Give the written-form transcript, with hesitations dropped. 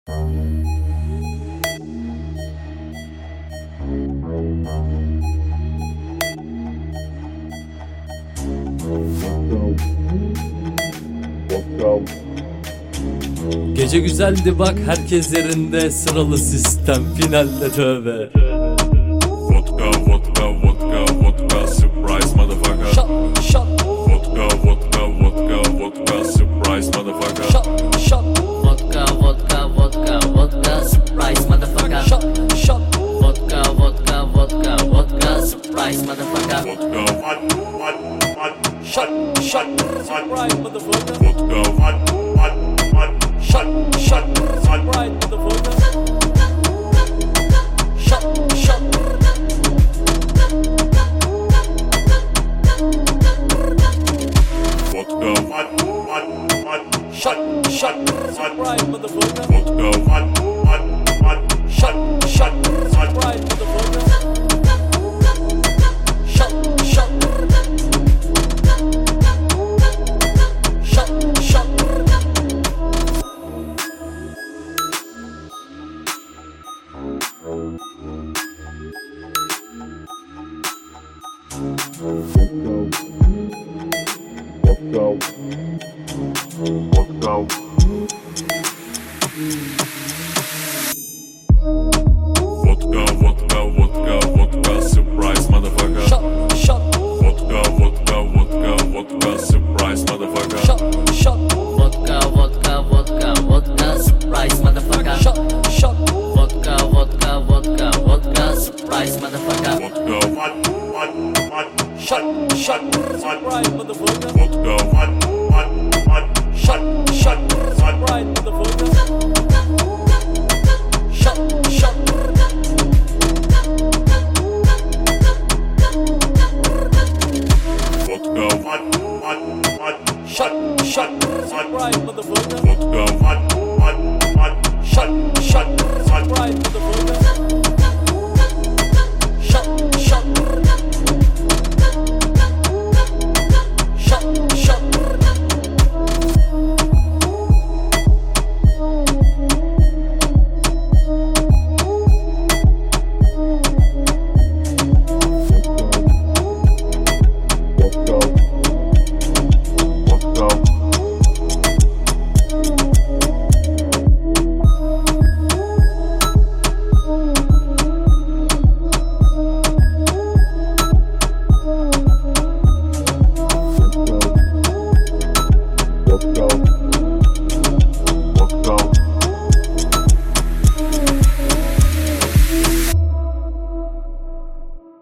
Gece güzeldi bak, herkes yerinde, sıralı sistem finalde tövbe. Vodka, vodka, vodka, vodka, surprise motherfucker. Shot, shot, Vodka, vodka, vodka, vodka, surprise motherfucker. shot, shot, Vodka, vodka, vodka, vodka, surprise motherfucker. shot, shot, Vodka, vodka, vodka, vodka, surprise motherfucker. Vodka, shot, shot, surprise motherfucker. vodka, Shot, shot, surprise motherfucker. Shot, shot, vodka, shot, shot, surprise motherfucker. vodka, Shot, shot, surprise motherfucker. Shot, shot, shot, shot. vodka, vodka.